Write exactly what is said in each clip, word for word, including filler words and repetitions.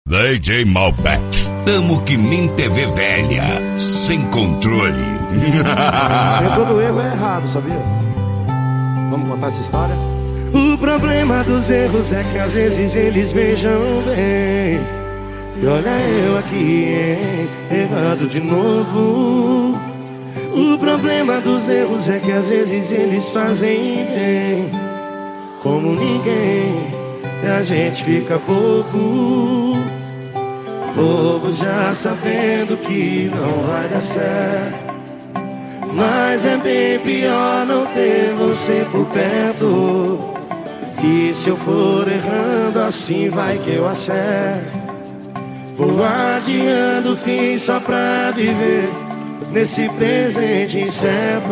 D J Malbec. Tamo que nem T V velha, sem controle. Nem todo erro é errado, sabia? Vamos contar essa história? O problema dos erros é que às vezes eles beijam bem. E olha eu aqui, hein, errado de novo. O problema dos erros é que às vezes eles fazem bem. Como ninguém, e a gente fica pouco bobo, já sabendo que não vai dar certo. Mas é bem pior não ter você por perto. E se eu for errando, assim vai que eu acerto. Vou adiando o fim só pra viver nesse presente incerto.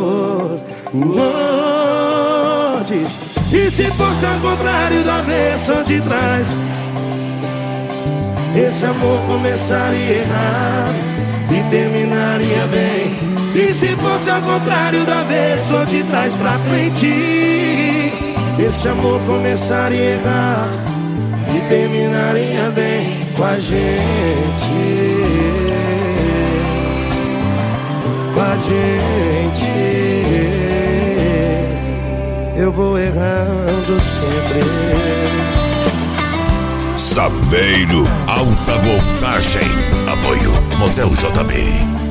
Oh, diz, e se fosse ao contrário do avesso de trás, esse amor começaria errado e terminaria bem. E se fosse ao contrário do avesso de trás pra frente, esse amor começaria errado e terminaria bem com a gente. Com a gente. Eu vou errando sempre. Saveiro, alta voltagem. Apoio Motel J B.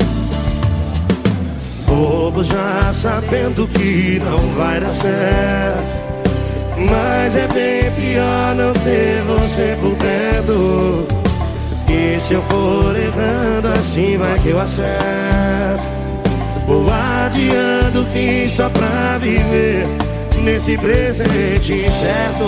Bobo já sabendo que não vai dar certo. Mas é bem pior não ter você por perto. E se eu for errando, assim vai que eu acerto. Vou adiando o fim só pra viver nesse presente incerto.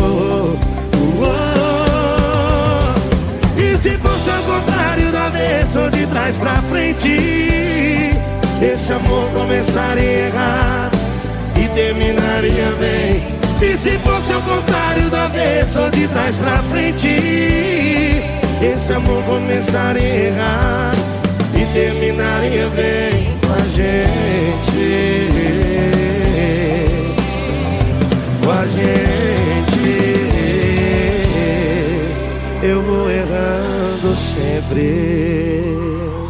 Oh, e se fosse ao contrário do avesso de trás pra frente, esse amor começaria errado e terminaria bem. E se fosse ao contrário do avesso de trás pra frente, esse amor começaria errado e terminaria bem com a gente. Com a gente. Eu vou errando sempre.